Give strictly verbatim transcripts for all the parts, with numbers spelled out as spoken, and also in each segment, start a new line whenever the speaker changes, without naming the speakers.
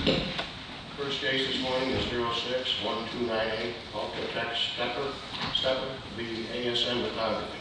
First case this morning is zero six one two nine eight, Ultratech Stepper, Stepper, v. A S M Lithography.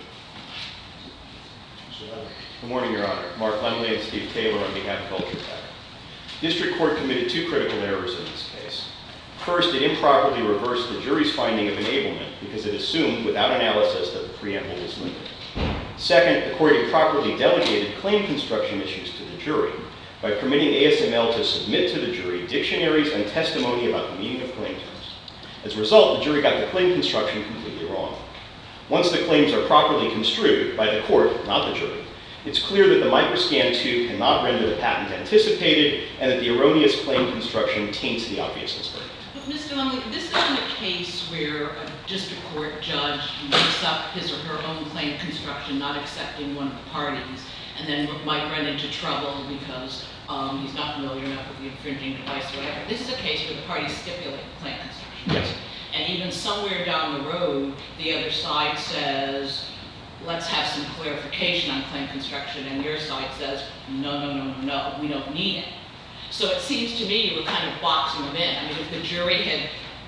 Good morning, Your Honor. Mark Lemley and Steve Taylor on behalf of Ultratech. District Court committed two critical errors in this case. First, it improperly reversed the jury's finding of enablement because it assumed, without analysis, that the preamble was limited. Second, the court improperly delegated claim construction issues to the jury by permitting A S M L to submit to the jury dictionaries and testimony about the meaning of claim terms. As a result, the jury got the claim construction completely wrong. Once the claims are properly construed by the court, not the jury, it's clear that the Microscan two cannot render the patent anticipated and that the erroneous claim construction taints the obviousness verdict.
But Mister Lumley, this isn't a case where a district court judge makes up his or her own claim construction, not accepting one of the parties, and then might run into trouble because um, he's not familiar enough with the infringing device or whatever. This is a case where the parties stipulate the claim construction.
Yes.
And even somewhere down the road, the other side says, let's have some clarification on claim construction, and your side says, no, no, no, no, no, we don't need it. So it seems to me we're kind of boxing them in. I mean, if the jury had,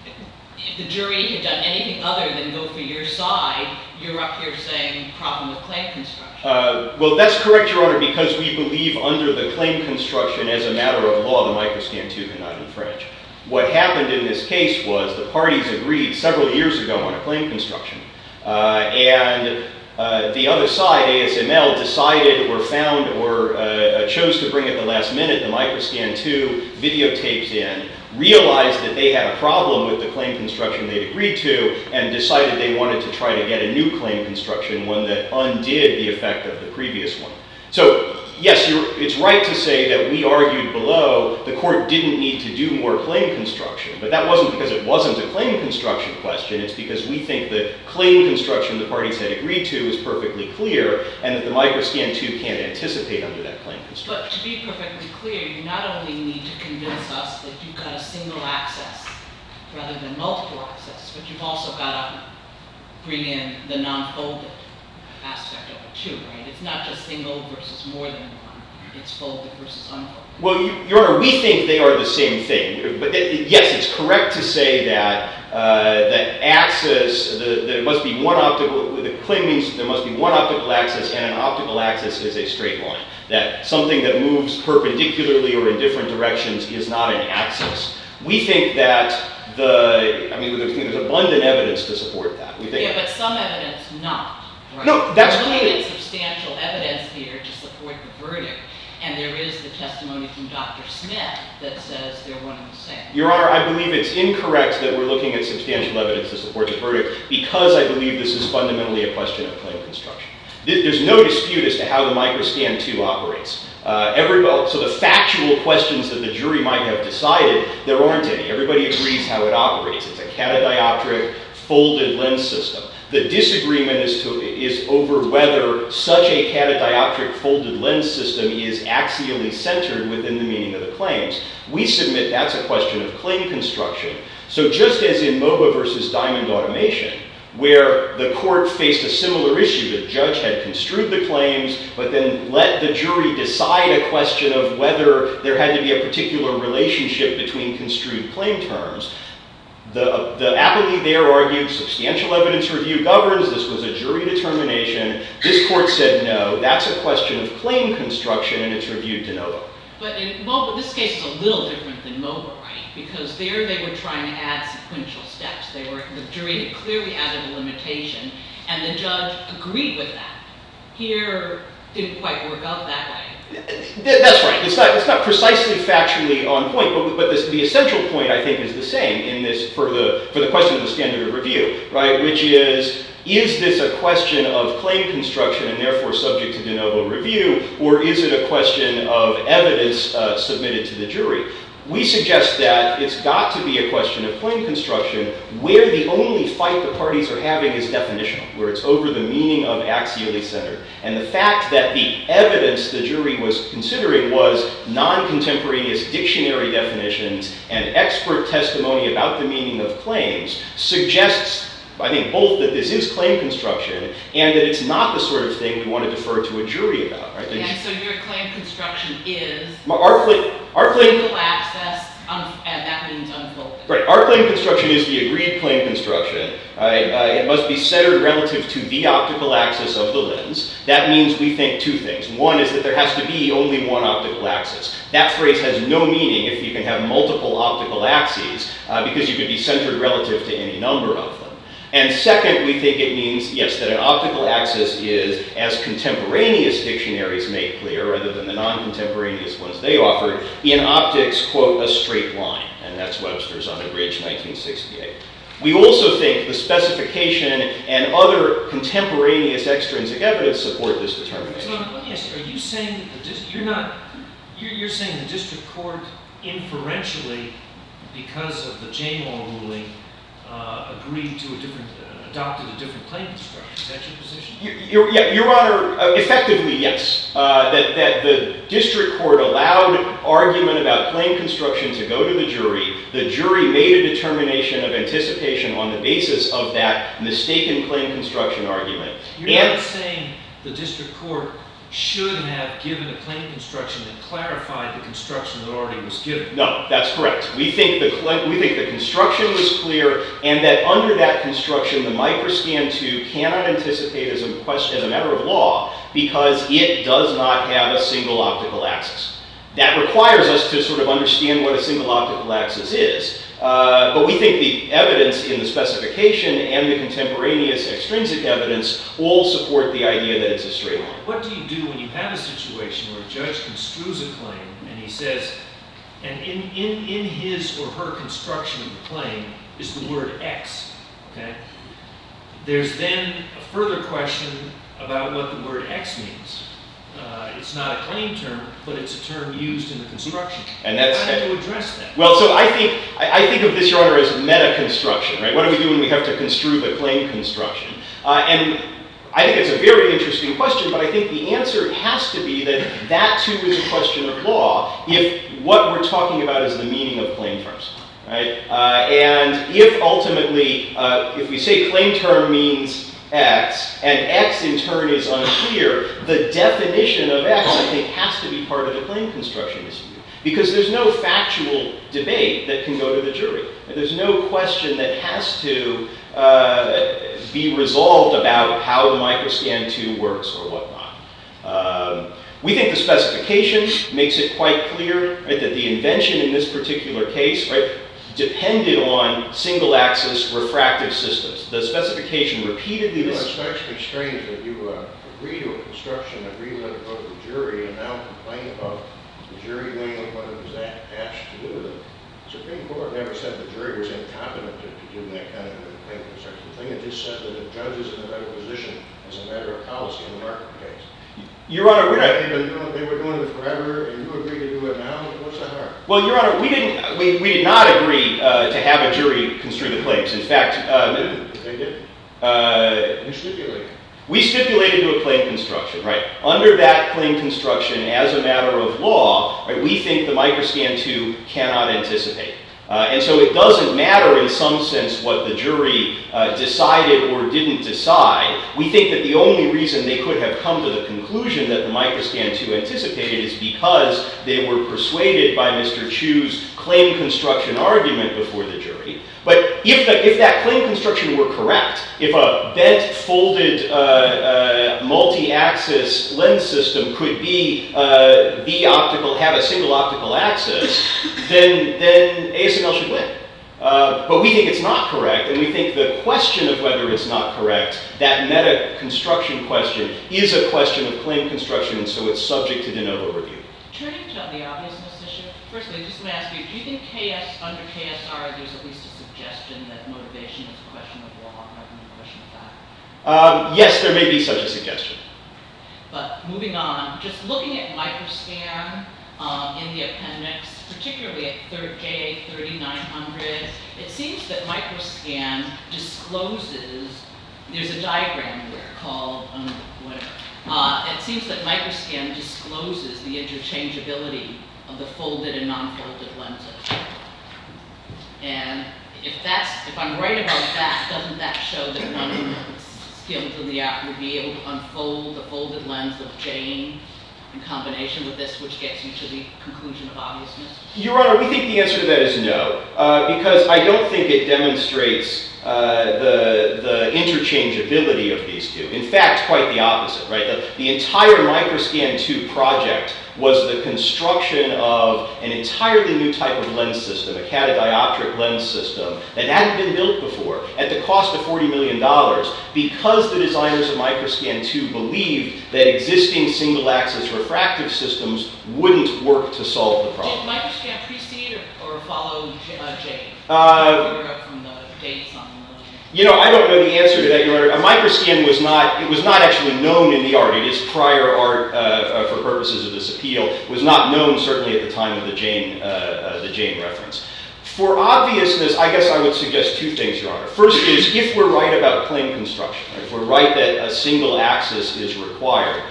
if the jury had done anything other than go for your side, you're up here saying problem with claim construction.
Uh, well, that's correct, Your Honor, because we believe under the claim construction as a matter of law, the Microscan two cannot infringe. What happened in this case was the parties agreed several years ago on a claim construction, uh, and Uh, the other side, A S M L, decided or found or uh, chose to bring at the last minute the Microscan two videotapes in, realized that they had a problem with the claim construction they'd agreed to, and decided they wanted to try to get a new claim construction, one that undid the effect of the previous one. So, yes, you're, it's right to say that we argued below the court didn't need to do more claim construction, but that wasn't because it wasn't a claim construction question. It's because we think the claim construction the parties had agreed to is perfectly clear, and that the Microscan two can't anticipate under that claim construction.
But to be perfectly clear, you not only need to convince us that you've got a single access rather than multiple access, but you've also got to bring in the non-folded aspect of it too, right? It's not just single versus more than one. It's folded versus unfolded.
Well, you, Your Honor, we think they are the same thing. But th yes, it's correct to say that uh, that axis, the, there must be one optical, the claim means there must be one optical axis, and an optical axis is a straight line. That something that moves perpendicularly or in different directions is not an axis. We think that the, I mean, there's, there's abundant evidence to support that. We think
yeah, but some evidence not. Right?
No, that's
We're looking
clear.
at substantial evidence here to support the verdict, and there is the testimony from Doctor Smith that says they're one and the same.
Your Honor, I believe it's incorrect that we're looking at substantial evidence to support the verdict, because I believe this is fundamentally a question of claim construction. There's no dispute as to how the Microscan two operates. Uh, everybody, so the factual questions that the jury might have decided, there aren't any. Everybody agrees how it operates. It's a catadioptric folded lens system. The disagreement is, to, is over whether such a catadioptric folded lens system is axially centered within the meaning of the claims. We submit that's a question of claim construction. So just as in MOBA versus Diamond Automation, where the court faced a similar issue, the judge had construed the claims, but then let the jury decide a question of whether there had to be a particular relationship between construed claim terms. The, the appellee there argued substantial evidence review governs, this was a jury determination. This court said no, that's a question of claim construction and it's reviewed de novo.
But in MOBA, this case is a little different than MOBA, right? Because there they were trying to add sequential steps. They were, the jury had clearly added a limitation, and the judge agreed with that. Here, didn't quite work out that way.
That's right. It's not, it's not precisely factually on point, but, but this, the essential point, I think, is the same in this for the, for the question of the standard of review, right? Which is, is this a question of claim construction and therefore subject to de novo review, or is it a question of evidence uh, submitted to the jury? We suggest that it's got to be a question of claim construction where the only fight the parties are having is definitional, where it's over the meaning of axially centered. And the fact that the evidence the jury was considering was non-contemporaneous dictionary definitions and expert testimony about the meaning of claims suggests, I think, both that this is claim construction and that it's not the sort of thing we want to defer to a jury about. Right?
And so your claim construction is
our claim, our claim,
single access,
Right, our claim construction is the agreed claim construction. Right? Uh, it must be centered relative to the optical axis of the lens. That means we think two things. One is that there has to be only one optical axis. That phrase has no meaning if you can have multiple optical axes, uh, because you could be centered relative to any number of them. And second, we think it means, yes, that an optical axis is, as contemporaneous dictionaries make clear, rather than the non-contemporaneous ones they offered, in optics, quote, a straight line. And that's Webster's Unabridged, nineteen sixty-eight. We also think the specification and other contemporaneous extrinsic evidence support this determination.
So let me ask you, are you saying that the dis- you're not, you're, you're saying the district court inferentially, because of the Jamal ruling, uh, agreed to a different, uh, adopted a different claim construction? Is that your position?
Your, your, yeah, Your Honor, uh, effectively, yes. Uh, that, that the district court allowed argument about claim construction to go to the jury. The jury made a determination of anticipation on the basis of that mistaken claim construction argument.
You're
and,
not saying the district court should have given a claim construction that clarified the construction that already was given.
No, that's correct. We think the we think the construction was clear, and that under that construction, the Microscan two cannot anticipate as a question as a matter of law because it does not have a single optical axis. That requires us to sort of understand what a single optical axis is. Uh, but we think the evidence in the specification and the contemporaneous extrinsic evidence all support the idea that it's a straight line.
What do you do when you have a situation where a judge construes a claim and he says, and in, in, in his or her construction of the claim is the word X, okay? There's then a further question about what the word X means. Uh, it's not a claim term, but it's a term used in the construction.
And that's
how do you address that?
Well, so I think I, I think of this, Your Honor, as meta construction, right? What do we do when we have to construe the claim construction? Uh, and I think it's a very interesting question, but I think the answer has to be that that too is a question of law if what we're talking about is the meaning of claim terms. Right? Uh, and if ultimately, uh, if we say claim term means X, and X in turn is unclear, the definition of X, I think, has to be part of the claim construction dispute. Because there's no factual debate that can go to the jury. There's no question that has to uh, be resolved about how the Microscan two works or whatnot. Um, we think the specification makes it quite clear, right, that the invention in this particular case, right, depended on single-axis refractive systems. The specification repeatedly...
You know, it strikes me strange that you uh, agree to a construction, agree to let it go to the jury, and now complain about the jury doing what it was asked to do. The Supreme Court never said the jury was incompetent to, to do that kind of a claim construction thing. It just said that the judge is in a better position as a matter of policy in the Markham case.
Your Honor, we're not...
They've been doing, they were doing it forever, and you agree to do it now? What's the harm?
Well, Your Honor, we didn't. We, we did not agree uh, to have a jury construe the claims. In fact, uh,
they didn't. They did.
Uh,
you stipulated.
We stipulated to a claim construction, right? Under that claim construction, as a matter of law, right, we think the Microscan two cannot anticipate. Uh, and so it doesn't matter in some sense what the jury uh, decided or didn't decide. We think that the only reason they could have come to the conclusion that the Microscan two anticipated is because they were persuaded by Mister Chu's claim construction argument before the jury. But if, the, if that claim construction were correct, if a bent, folded, uh, uh, multi-axis lens system could be uh, the optical, have a single optical axis, then, then A S M L should win. Uh, but we think it's not correct, and we think the question of whether it's not correct, that meta-construction question, is a question of claim construction, and so it's subject to de novo review.
Turning to the obviousness issue, firstly, just let me ask you, do you think K S, under K S R, there's at least a suggestion that motivation is a question of law rather than a question of fact?
Um, yes, there may be such a suggestion.
But moving on, just looking at Microscan um, in the appendix, particularly at J A thirty-nine hundred, it seems that Microscan discloses, there's a diagram there called, um, whatever, uh, it seems that Microscan discloses the interchangeability of the folded and non-folded lenses. And if that's, if I'm right about that, doesn't that show that one skilled in the art would be able to unfold the folded lens of Jane in combination with this, which gets you to the conclusion of obviousness?
Your Honor, we think the answer to that is no, uh, because I don't think it demonstrates uh, the, the interchangeability of these two. In fact, quite the opposite, right? The, the entire Microscan two project was the construction of an entirely new type of lens system, a catadioptric lens system that hadn't been built before, at the cost of forty million dollars, because the designers of Microscan two believed that existing single-axis refractive systems wouldn't work to solve the problem.
Did Microscan precede or, or follow J- uh, Jade?
Uh,
Figure out from the dates on the...
You know, I don't know the answer to that, Your Honor. A Microscan was not, it was not actually known in the art. It is prior art uh, uh, for purposes of this appeal. It was not known, certainly, at the time of the Jane, uh, uh, the Jane reference. For obviousness, I guess I would suggest two things, Your Honor. First is, if we're right about claim construction, right, if we're right that a single axis is required,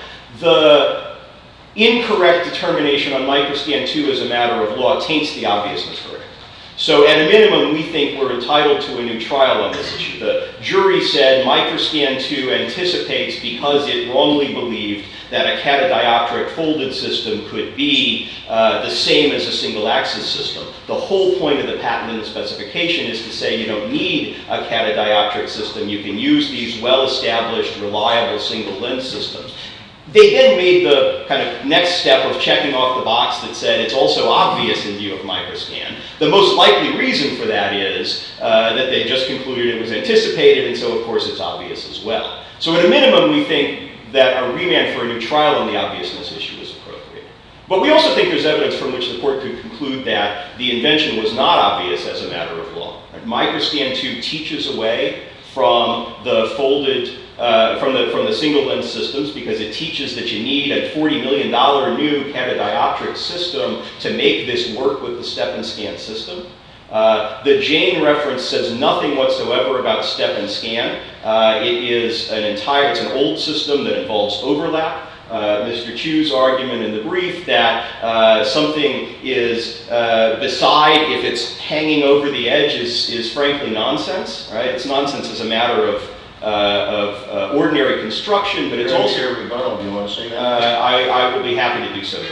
the incorrect determination on Microscan two as a matter of law taints the obviousness verdict. So at a minimum, we think we're entitled to a new trial on this issue. The jury said Microscan two anticipates, because it wrongly believed that a catadioptric folded system could be uh, the same as a single-axis system. The whole point of the patent and the specification is to say you don't need a catadioptric system. You can use these well-established, reliable single-lens systems. They then made the kind of next step of checking off the box that said it's also obvious in view of Microscan. The most likely reason for that is uh, that they just concluded it was anticipated, and so of course it's obvious as well. So at a minimum, we think that a remand for a new trial on the obviousness issue is appropriate. But we also think there's evidence from which the court could conclude that the invention was not obvious as a matter of law. Right? Microscan two teaches away from the folded Uh, from the from the single lens systems, because it teaches that you need a forty million dollars new catadioptric system to make this work with the step and scan system. Uh, the Jane reference says nothing whatsoever about step and scan. Uh, it is an entire, it's an old system that involves overlap. Uh, Mister Chu's argument in the brief that uh, something is uh, beside if it's hanging over the edge is, is frankly nonsense, right? It's nonsense as a matter of Uh, of uh, ordinary construction, but it's also...
Your rebuttal, do you want to say that?
Uh, I, I will be happy to do so.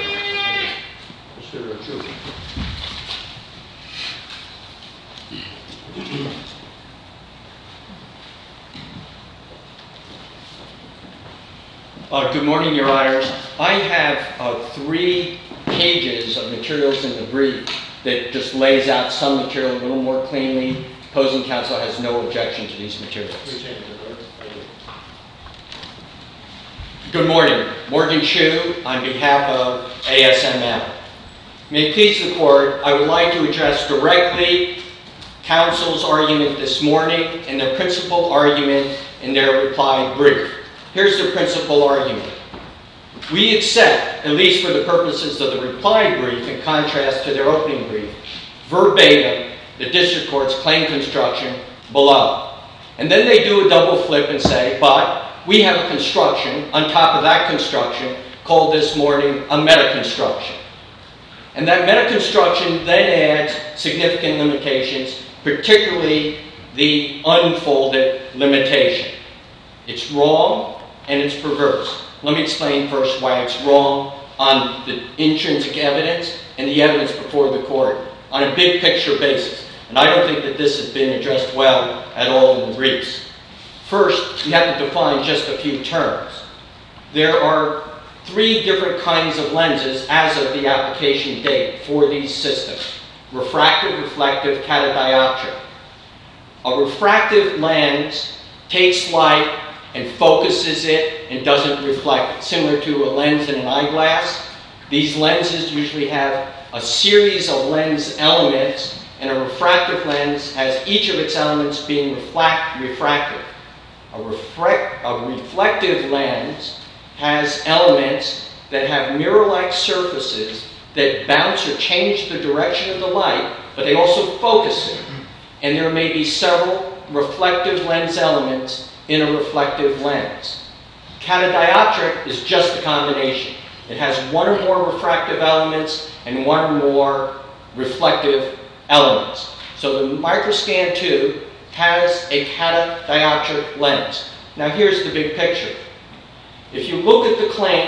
Mister Chu.
Uh, good morning, Your Honors. I have uh, three pages of materials in the brief that just lays out some material a little more cleanly. Opposing counsel has no objection to these materials. Good morning. Morgan Chu on behalf of A S M L. May it please the Court, I would like to address directly counsel's argument this morning and their principal argument in their reply brief. Here's the principal argument. We accept, at least for the purposes of the reply brief in contrast to their opening brief, verbatim the district court's claim construction below. And then they do a double flip and say, but we have a construction on top of that construction called this morning a meta-construction. And that meta-construction then adds significant limitations, particularly the unfolded limitation. It's wrong and it's perverse. Let me explain first why it's wrong on the intrinsic evidence and the evidence before the court on a big picture basis. And I don't think that this has been addressed well at all in the briefs. First, you have to define just a few terms. There are three different kinds of lenses as of the application date for these systems. Refractive, reflective, catadioptric. A refractive lens takes light and focuses it and doesn't reflect it, similar to a lens in an eyeglass. These lenses usually have a series of lens elements, and a refractive lens has each of its elements being reflect, refractive. A, reflect, a reflective lens has elements that have mirror-like surfaces that bounce or change the direction of the light, but they also focus it. And there may be several reflective lens elements in a reflective lens. Catadioptric is just a combination. It has one or more refractive elements and one or more reflective elements. So the Microscan two has a catadioptric lens. Now here's the big picture. If you look at the claims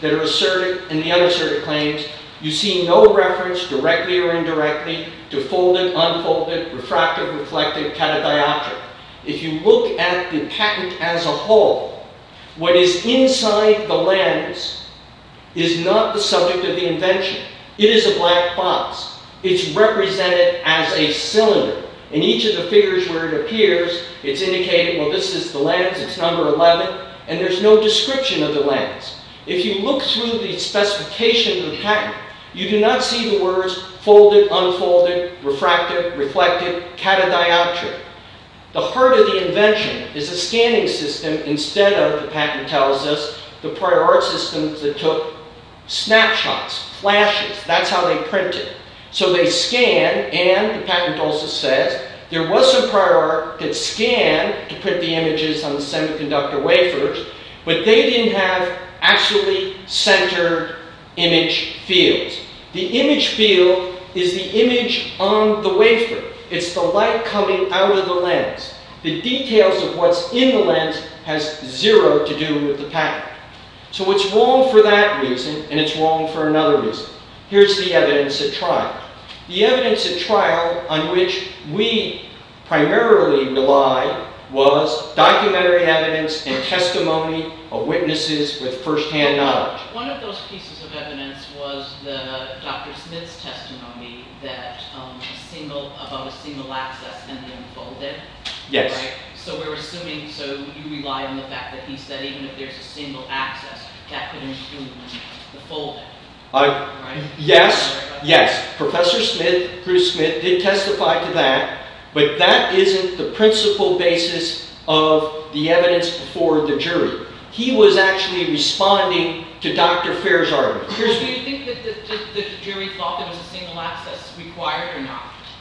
that are asserted in the unasserted claims, you see no reference, directly or indirectly, to folded, unfolded, refractive, reflected, catadioptric. If you look at the patent as a whole, what is inside the lens is not the subject of the invention. It is a black box. It's represented as a cylinder. In each of the figures where it appears, it's indicated, well, this is the lens, it's number eleven, and there's no description of the lens. If you look through the specification of the patent, you do not see the words folded, unfolded, refractive, reflected, catadioptric. The heart of the invention is a scanning system instead of, the patent tells us, the prior art systems that took snapshots, flashes. That's how they printed. So they scan, and the patent also says there was some prior art that scanned to print the images on the semiconductor wafers, but they didn't have actually centered image fields. The image field is the image on the wafer. It's the light coming out of the lens. The details of what's in the lens has zero to do with the patent. So it's wrong for that reason, and it's wrong for another reason. Here's the evidence at trial. The evidence at trial on which we primarily relied was documentary evidence and testimony of witnesses with first-hand knowledge.
One of those pieces of evidence was the Doctor Smith's testimony that um, a single, about a single access and the unfolded.
Yes.
Right? So we're assuming, so you rely on the fact that he said even if there's a single access, that could include the folded.
Uh,
right?
Yes, yes. Professor Smith, Bruce Smith, did testify to that, but that isn't the principal basis of the evidence before the jury. He was actually responding to Doctor Fair's argument.
Well, do you think that the, the, the jury thought there was a single access required or not?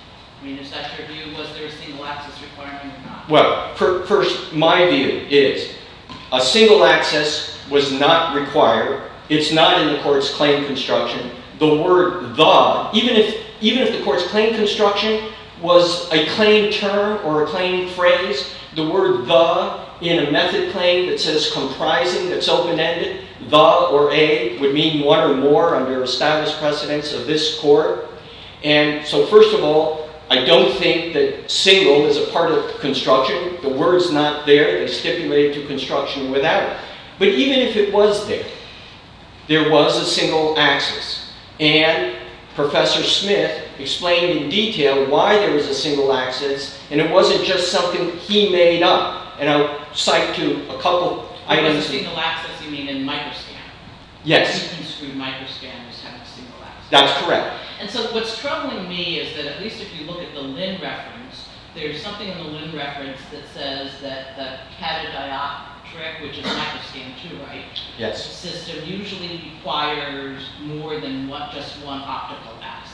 I mean, is that your view? Was there a single access requirement or not?
Well, for, first, my view is a single access was not required. It's not in the court's claim construction. The word the, even if, even if the court's claim construction was a claim term or a claim phrase, the word the in a method claim that says comprising, that's open-ended, the or a would mean one or more under established precedents of this court. And so first of all, I don't think that single is a part of construction. The word's not there. They stipulated to construction without it. But even if it was there, there was a single axis. And Professor Smith explained in detail why there was a single axis, and it wasn't just something he made up. And I'll cite to a couple
When
items.
was a single access, you mean in microscan?
Yes,
You construed microscan as having a single access.
that's correct.
And so what's troubling me is that at least if you look at the Lin reference, there's something in the Lin reference that says that the catadioptric, which is microscan too, right?
Yes.
System usually requires more than one, just one optical access.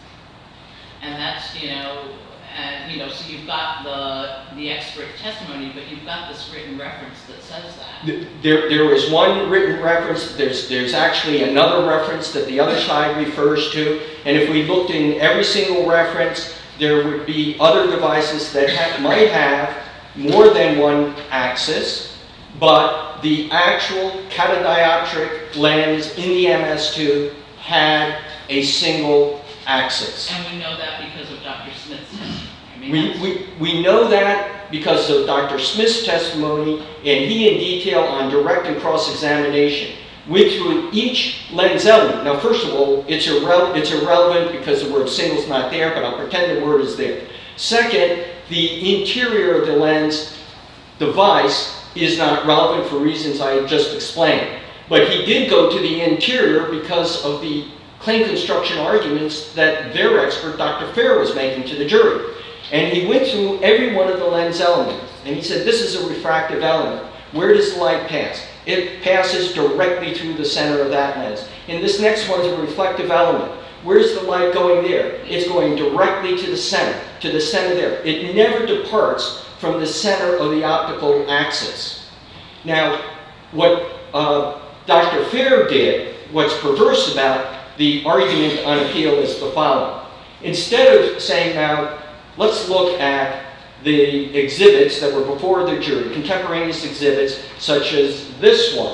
And that's, you know, and, you know, so you've got the, the expert testimony, but you've got this written reference that says that.
There, there is one written reference. There's, there's actually another reference that the other side refers to. And if we looked in every single reference, there would be other devices that ha- might have more than one axis, but the actual catadioptric lens in the M S two had a single axis.
And we know that because of Doctor Smith's testimony. I mean,
We,
that's-
we, we know that because of Doctor Smith's testimony, and he in detail on direct and cross-examination went through each lens element. Now, first of all, it's, irre- it's irrelevant because the word single's not there, but I'll pretend the word is there. Second, the interior of the lens device is not relevant for reasons I just explained. But he did go to the interior because of the claim construction arguments that their expert, Doctor Fair, was making to the jury. And he went through every one of the lens elements. And he said, this is a refractive element. Where does the light pass? It passes directly through the center of that lens. And this next one is a reflective element. Where's the light going there? It's going directly to the center, to the center there. It never departs from the center of the optical axis. Now, what uh, Doctor Fair did, what's perverse about the argument on appeal is the following. Instead of saying, now, let's look at the exhibits that were before the jury, contemporaneous exhibits such as this one,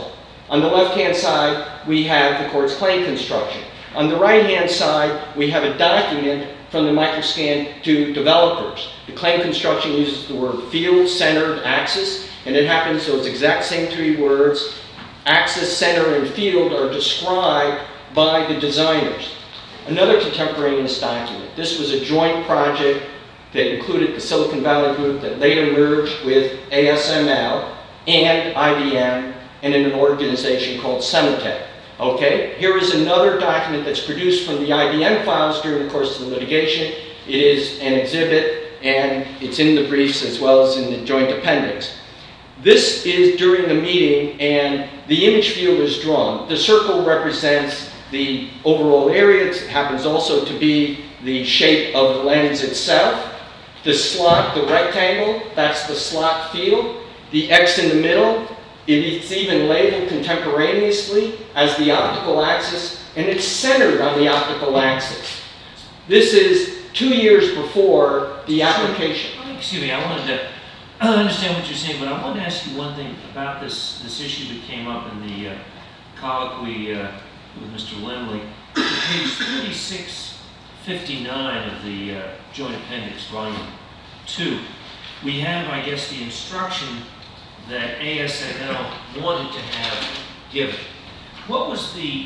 On the left-hand side, we have the court's claim construction. On the right-hand side, we have a document from the Microscan to developers. The claim construction uses the word field, centered, axis, and it happens those exact same three words, axis, center, and field, are described by the designers. Another contemporaneous document. This was a joint project that included the Silicon Valley Group that later merged with A S M L and I B M and in an organization called Semitech. Okay, here is another document that's produced from the I B M files during the course of the litigation. It is an exhibit, and it's in the briefs as well as in the joint appendix. This is during the meeting, and the image field is drawn. The circle represents the overall area. It happens also to be the shape of the lens itself. The slot, the rectangle, that's the slot field. The X in the middle, it's even labeled contemporaneously as the optical axis, and it's centered on the optical axis. This is two years before the application.
Excuse me, I wanted to understand what you're saying, but I wanted to ask you one thing about this, this issue that came up in the uh, colloquy uh, with Mister Lemley. Page thirty-six fifty-nine of the uh, Joint Appendix, Volume two, we have, I guess, the instruction that A S M L wanted to have given. What was the,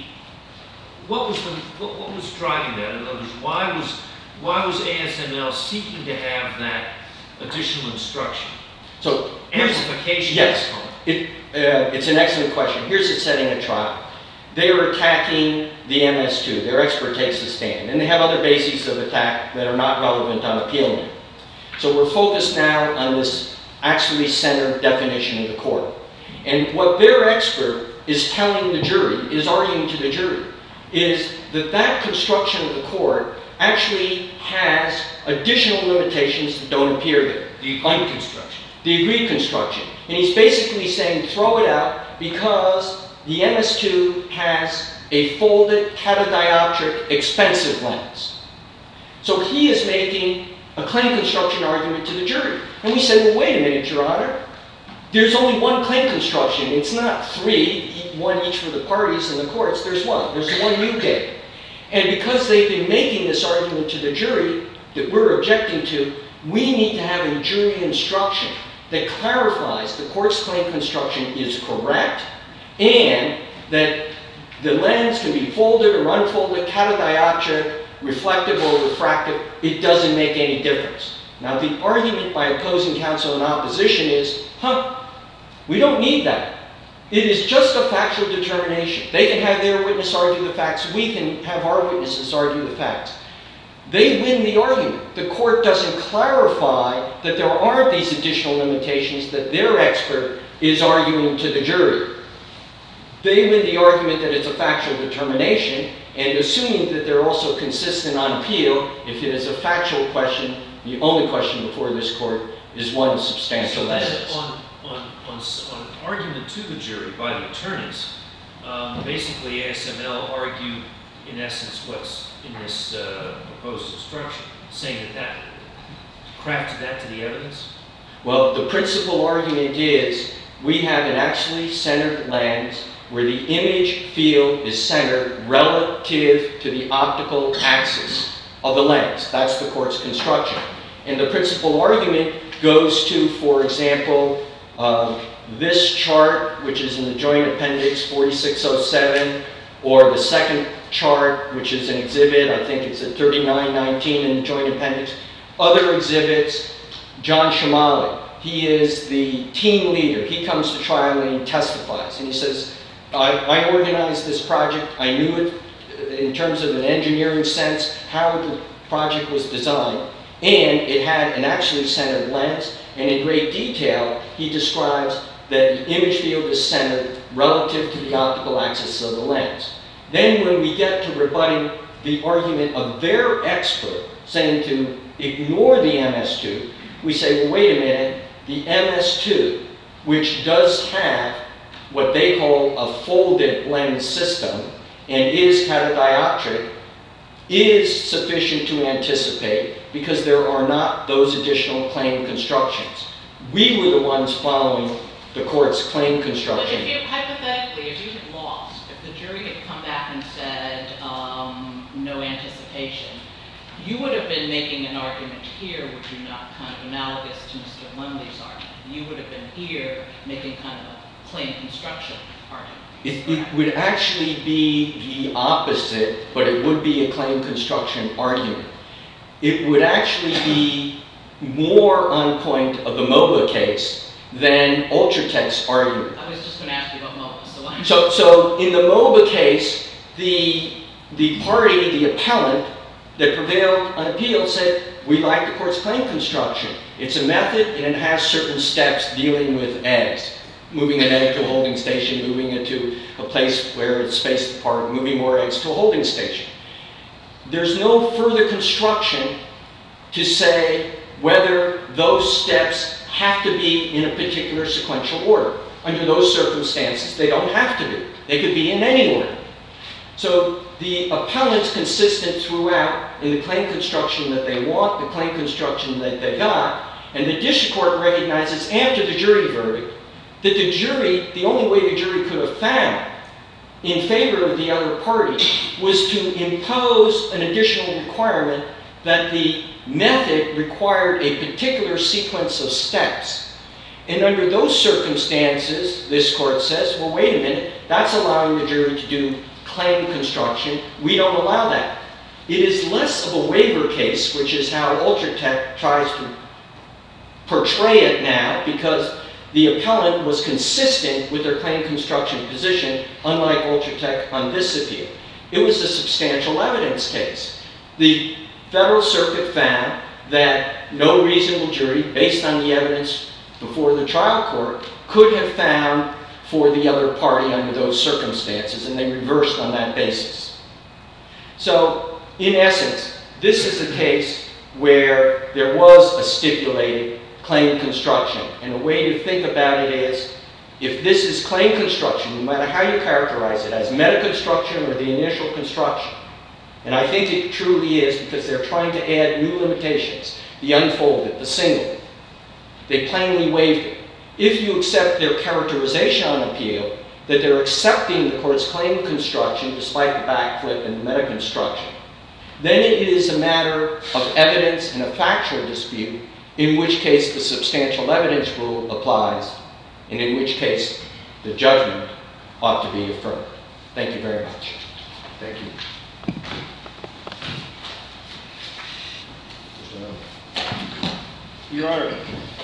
what was the, what, what was driving that? In other words, why was, why was A S M L seeking to have that additional instruction?
So,
amplification.
Yes, it, uh, it's an excellent question. Here's the setting of trial. They are attacking the M S two. Their expert takes a stand, and they have other bases of attack that are not relevant on appeal now. So we're focused now on this actually centered definition of the court. And what their expert is telling the jury, is arguing to the jury, is that that construction of the court actually has additional limitations that don't appear there.
The agreed construction.
The agreed construction. And he's basically saying throw it out because the M S two has a folded catadioptric expensive lens. So he is making a claim construction argument to the jury. And we say, well, wait a minute, Your Honor. There's only one claim construction. It's not three, one each for the parties and the courts. There's one. There's the one you gave. And because they've been making this argument to the jury that we're objecting to, we need to have a jury instruction that clarifies the court's claim construction is correct and that the lens can be folded or unfolded, catadioptric, reflective or refractive. It doesn't make any difference. Now, the argument by opposing counsel in opposition is, huh, we don't need that. It is just a factual determination. They can have their witness argue the facts. We can have our witnesses argue the facts. They win the argument. The court doesn't clarify that there aren't these additional limitations that their expert is arguing to the jury. They win the argument that it's a factual determination, and assuming that they're also consistent on appeal, if it is a factual question, the only question before this court is one of substantial evidence.
So on, on, on, on argument to the jury by the attorneys, um, basically A S M L argued, in essence, what's in this uh, proposed instruction, saying that that crafted that to the evidence?
Well, the principal argument is we have an actually centered lens where the image field is centered relative to the optical axis of the lens. That's the court's construction. And the principal argument goes to, for example, uh, this chart, which is in the Joint Appendix forty-six oh seven, or the second chart, which is an exhibit, I think it's at thirty-nine nineteen in the Joint Appendix. Other exhibits, John Shamali, he is the team leader. He comes to trial and he testifies. And he says, I, I organized this project. I knew it in terms of an engineering sense, how the project was designed. And it had an actually centered lens. And in great detail, he describes that the image field is centered relative to the optical axis of the lens. Then when we get to rebutting the argument of their expert saying to ignore the M S two, we say, well, wait a minute, the M S two, which does have what they call a folded lens system and is catadioptric, is sufficient to anticipate because there are not those additional claim constructions. We were the ones following the court's claim
But
construction.
if you, hypothetically, if you You would have been making an argument here, would you not, kind of analogous to Mister Lumley's argument? You would have been here making kind of a claim construction argument.
It, it would actually be the opposite, but it would be a claim construction argument. It would actually be more on point of the MOBA case than Ultratech's argument.
I was just going to ask you about MOBA, so why?
So, so in the MOBA case, the, the party, the appellant that prevailed on appeal said, we like the court's claim construction. It's a method and it has certain steps dealing with eggs. Moving an egg to a holding station, moving it to a place where it's spaced apart, moving more eggs to a holding station. There's no further construction to say whether those steps have to be in a particular sequential order. Under those circumstances, they don't have to be. They could be in any order. So the appellant's consistent throughout in the claim construction that they want, the claim construction that they got, and the district court recognizes after the jury verdict that the jury, the only way the jury could have found in favor of the other party was to impose an additional requirement that the method required a particular sequence of steps. And under those circumstances, this court says, well, wait a minute, that's allowing the jury to do claim construction. We don't allow that. It is less of a waiver case, which is how Ultratech tries to portray it now, because the appellant was consistent with their claim construction position, unlike Ultratech on this appeal. It was a substantial evidence case. The Federal Circuit found that no reasonable jury, based on the evidence before the trial court, could have found for the other party under those circumstances, and they reversed on that basis. So, in essence, this is a case where there was a stipulated claim construction. And a way to think about it is, if this is claim construction, no matter how you characterize it, as meta construction or the initial construction, and I think it truly is because they're trying to add new limitations, the unfolded, the single. They plainly waived it. If you accept their characterization on appeal, that they're accepting the court's claim construction despite the backflip and the meta construction, then it is a matter of evidence and a factual dispute, in which case the substantial evidence rule applies, and in which case the judgment ought to be affirmed. Thank you very much.
Thank you.
Your Honor,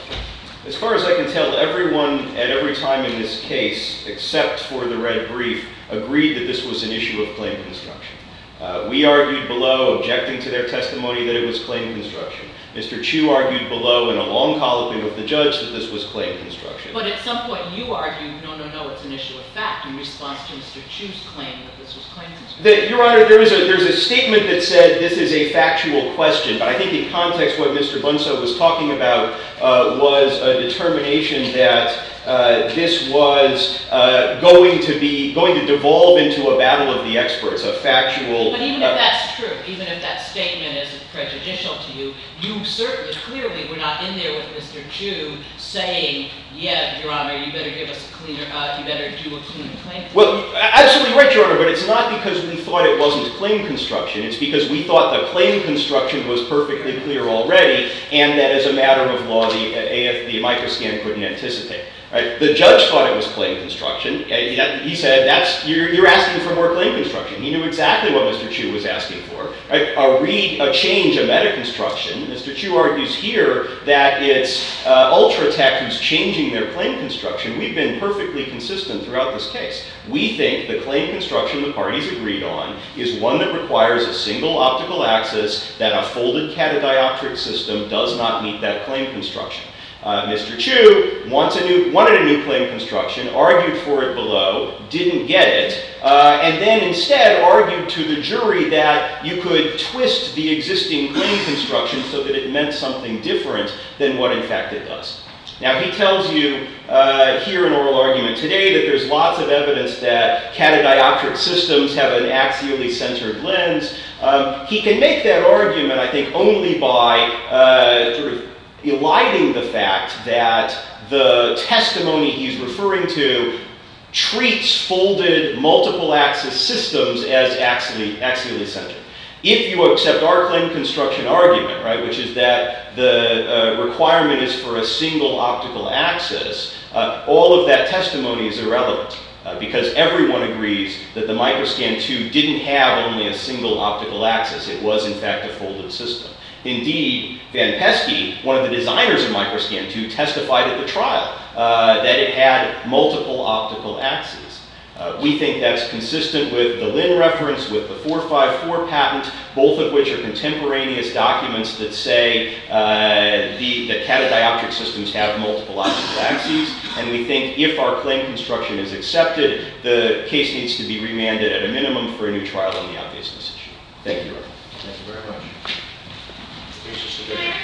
as far as I can tell, everyone at every time in this case, except for the red brief, agreed that this was an issue of claim construction. Uh, we argued below, objecting to their testimony, that it was claim construction. Mister Chu argued below in a long colloquy with the judge that this was claim construction.
But at some point you argued, no, no, no, it's an issue of fact in response to Mister Chu's claim that this was claim construction.
The, Your Honor, there is a, there's a statement that said this is a factual question, but I think in context what Mister Bunso was talking about uh, was a determination that uh, this was uh, going to be, going to devolve into a battle of the experts, a factual...
But even
uh,
if that's true, even if that statement is prejudicial to you, you certainly, clearly were not in there with Mister Chu saying, yeah, Your Honor, you better give us a cleaner, uh, you better do a cleaner claim.
Well, absolutely right, Your Honor, but it's not because we thought it wasn't claim construction. It's because we thought the claim construction was perfectly clear already, and that as a matter of law, the A F, the microscan couldn't anticipate. Right? The judge thought it was claim construction. He said, "That's you're, you're asking for more claim construction." He knew exactly what Mister Chu was asking for. Right? A read, a change, a meta construction. Mister Chu argues here that it's uh, Ultratech who's changing their claim construction. We've been perfectly consistent throughout this case. We think the claim construction the parties agreed on is one that requires a single optical axis, that a folded catadioptric system does not meet that claim construction. Uh, Mister Chu wants a new, wanted a new claim construction, argued for it below, didn't get it, uh, and then instead argued to the jury that you could twist the existing claim construction so that it meant something different than what in fact it does. Now he tells you uh, here in oral argument today that there's lots of evidence that catadioptric systems have an axially centered lens. Um, he can make that argument, I think, only by uh, sort of eliding the fact that the testimony he's referring to treats folded multiple axis systems as axially, axially centered. If you accept our claim construction argument, right, which is that the uh, requirement is for a single optical axis, uh, all of that testimony is irrelevant. Uh, because everyone agrees that the Microscan two didn't have only a single optical axis. It was, in fact, a folded system. Indeed, Van Pesky, one of the designers of Microscan two, testified at the trial uh, that it had multiple optical axes. Uh, we think that's consistent with the Lin reference, with the four five four patent, both of which are contemporaneous documents that say uh, the, that catadioptric systems have multiple optical axes. And we think if our claim construction is accepted, the case needs to be remanded at a minimum for a new trial on the obviousness issue. Thank you, Your Honor.
Thank you very much. Case is submitted.